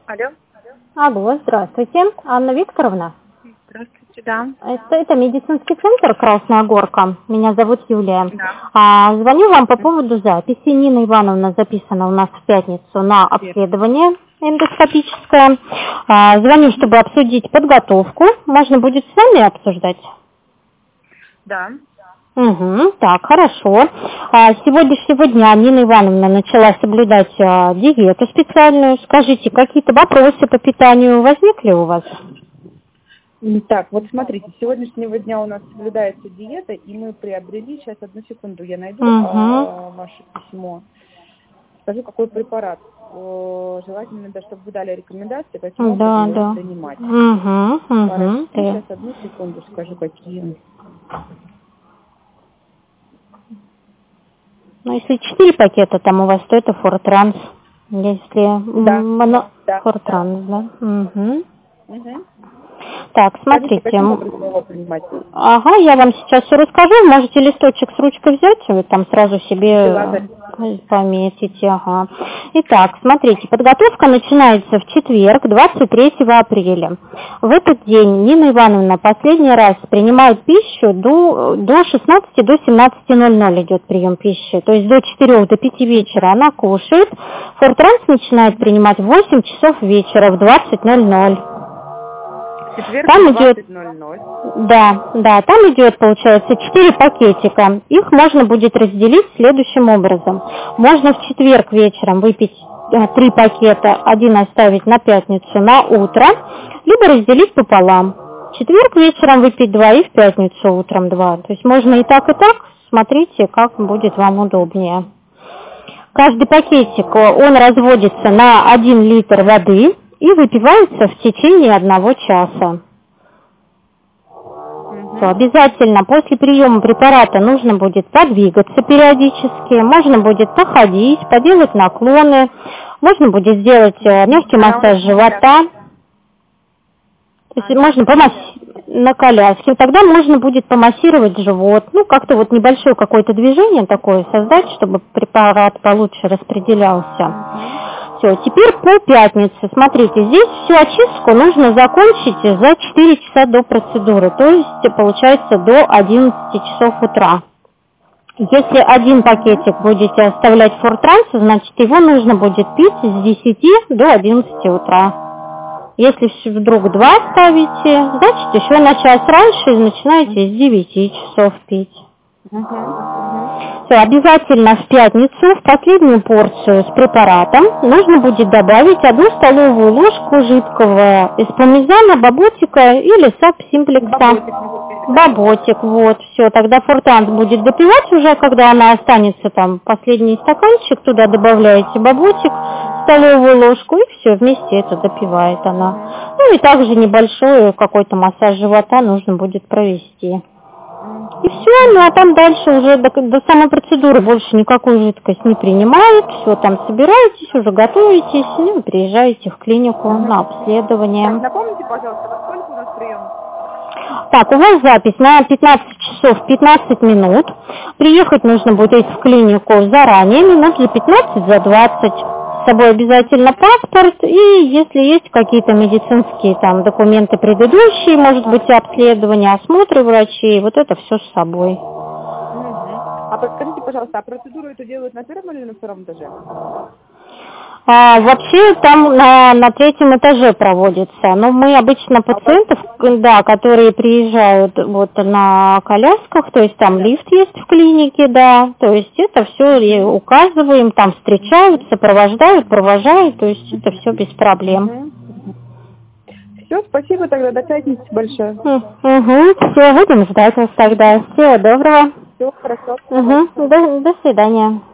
Алло. Алло, здравствуйте. Анна Викторовна. Здравствуйте, да. Это медицинский центр «Красная Горка». Меня зовут Юлия. Да. Звоню вам по поводу записи. Нина Ивановна записана у нас в пятницу на обследование эндоскопическое. Звоню, чтобы обсудить подготовку. Можно будет с вами обсуждать? Да. Угу, так, хорошо. С сегодняшнего дня Нина Ивановна начала соблюдать диету специальную. Скажите, какие-то вопросы по питанию возникли у вас? Так, вот смотрите, с сегодняшнего дня у нас соблюдается диета, и мы приобрели, сейчас одну секунду, я найду ваше письмо. Скажу, какой препарат. Желательно, да, чтобы вы дали рекомендации, каким образом его принимать. Хорошо, сейчас одну секунду скажу, какие. Ну, если 4 пакета там у вас, то это Фортранс. Если Фортранс, да? Угу. Так, смотрите. Ага, я вам сейчас все расскажу. Можете листочек с ручкой взять, вы там сразу себе пометите. Ага. Итак, смотрите, подготовка начинается в четверг, 23 апреля. В этот день Нина Ивановна последний раз принимает пищу до 16, до 17:00 идет прием пищи. То есть до 4, до 5 вечера она кушает. Фортранс начинает принимать в 8 часов вечера, в 20:00. Там идет, да, там идет, получается, 4 пакетика. Их можно будет разделить следующим образом. Можно в четверг вечером выпить 3 пакета, один оставить на пятницу на утро, либо разделить пополам. В четверг вечером выпить 2 и в пятницу утром 2. То есть можно и так, смотрите, как будет вам удобнее. Каждый пакетик, он разводится на 1 литр воды и выпивается в течение 1 часа. Обязательно после приема препарата нужно будет подвигаться периодически, можно будет походить, поделать наклоны, можно будет сделать легкий массаж живота, то есть можно на коляске, тогда можно будет помассировать живот, как-то вот небольшое какое-то движение такое создать, чтобы препарат получше распределялся. Все, теперь по пятнице. Смотрите, здесь всю очистку нужно закончить за 4 часа до процедуры, то есть получается до 11 часов утра. Если один пакетик будете оставлять в Фортрансе, значит его нужно будет пить с 10 до 11 утра. Если вдруг 2 ставите, значит еще на час раньше начинаете с 9 часов пить. Все, обязательно в пятницу в последнюю порцию с препаратом нужно будет добавить 1 столовую ложку жидкого эспумизана, баботика или сап-симплекса. Баботик, вот, все, тогда Фортранс будет допивать уже, когда она останется там последний стаканчик, туда добавляете баботик, столовую ложку и все, вместе это допивает она. И также небольшой какой-то массаж живота нужно будет провести. И все, а там дальше уже до самой процедуры больше никакую жидкость не принимает, все, там собираетесь, уже готовитесь, и приезжаете в клинику на обследование. Напомните, пожалуйста, во сколько у нас прием? Так, у вас запись на 15 часов 15 минут. Приехать нужно будет в клинику заранее, минут за 15, за 20. С собой обязательно паспорт, и если есть какие-то медицинские там документы предыдущие, может быть, обследования, осмотры врачей, вот это все с собой. А подскажите, пожалуйста, а процедуру эту делают на 1-м или на 2-м этаже? Вообще там на 3-м этаже проводится, но мы обычно пациентов, которые приезжают вот на колясках, то есть там лифт есть в клинике, да, то есть это все указываем, там встречают, сопровождают, провожают, то есть это все без проблем. Все, спасибо тогда, до пятницы большое. Все, будем ждать вас тогда. Всего доброго. Все, хорошо. До свидания.